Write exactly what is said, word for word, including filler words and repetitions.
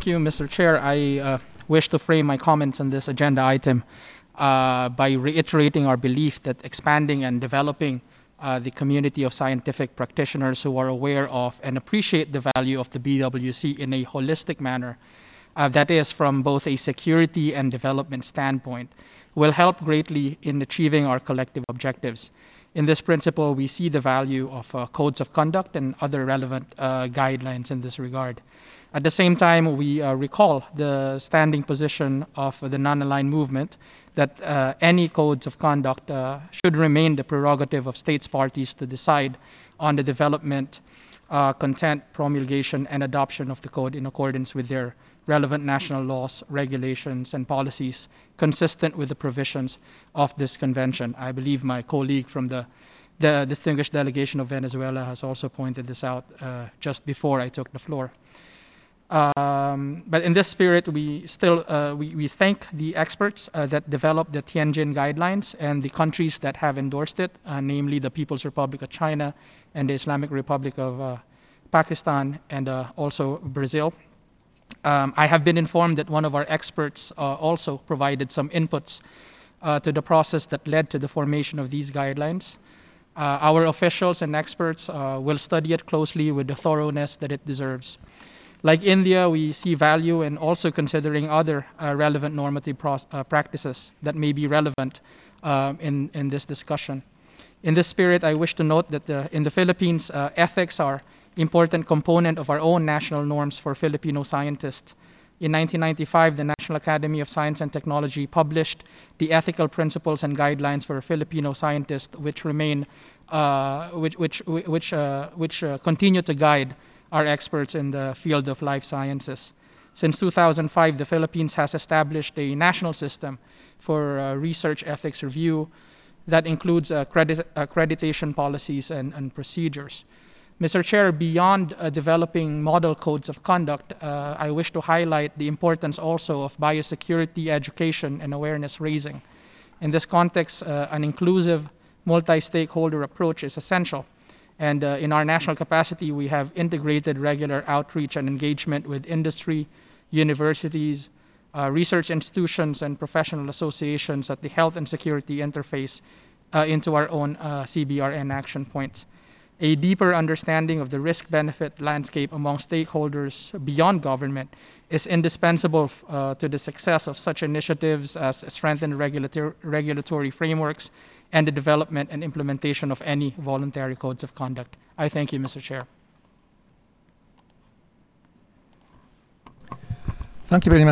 thank you, Mister Chair. I uh, wish to frame my comments on this agenda item uh, by reiterating our belief that expanding and developing uh, the community of scientific practitioners who are aware of and appreciate the value of the B W C in a holistic manner, uh, that is, from both a security and development standpoint, will help greatly in achieving our collective objectives. In this principle, we see the value of uh, codes of conduct and other relevant uh, guidelines in this regard. At the same time, we uh, recall the standing position of the non-aligned movement that uh, any codes of conduct uh, should remain the prerogative of states parties to decide on the development, uh, content, promulgation, and adoption of the code in accordance with their relevant national laws, regulations, and policies consistent with the provisions of this convention. I believe my colleague from the, the distinguished delegation of Venezuela has also pointed this out uh, just before I took the floor. Um, but in this spirit, we still uh, we, we thank the experts uh, that developed the Tianjin guidelines and the countries that have endorsed it, uh, namely the People's Republic of China and the Islamic Republic of uh, Pakistan, and uh, also Brazil. Um, I have been informed that one of our experts uh, also provided some inputs uh, to the process that led to the formation of these guidelines. Uh, our officials and experts uh, will study it closely with the thoroughness that it deserves. Like India, we see value in also considering other uh, relevant normative uh, practices that may be relevant um, in, in this discussion. In this spirit, I wish to note that the, in the Philippines, uh, ethics are important component of our own national norms for Filipino scientists. In nineteen ninety-five, the National Academy of Science and Technology published the ethical principles and guidelines for Filipino scientists, which remain, uh, which which which uh, which uh, continue to guide our experts in the field of life sciences. Since two thousand five, the Philippines has established a national system for uh, research ethics review that includes accredit accreditation policies and, and procedures. Mister Chair, beyond uh, developing model codes of conduct, uh, I wish to highlight the importance also of biosecurity education and awareness raising. In this context, uh, an inclusive, multi-stakeholder approach is essential. And uh, in our national capacity, we have integrated regular outreach and engagement with industry, universities, uh, research institutions, and professional associations at the health and security interface uh, into our own uh, C B R N action points. A deeper understanding of the risk-benefit landscape among stakeholders beyond government is indispensable uh, to the success of such initiatives as strengthened regulator regulatory frameworks and the development and implementation of any voluntary codes of conduct. I thank you, Mister Chair. Thank you very much.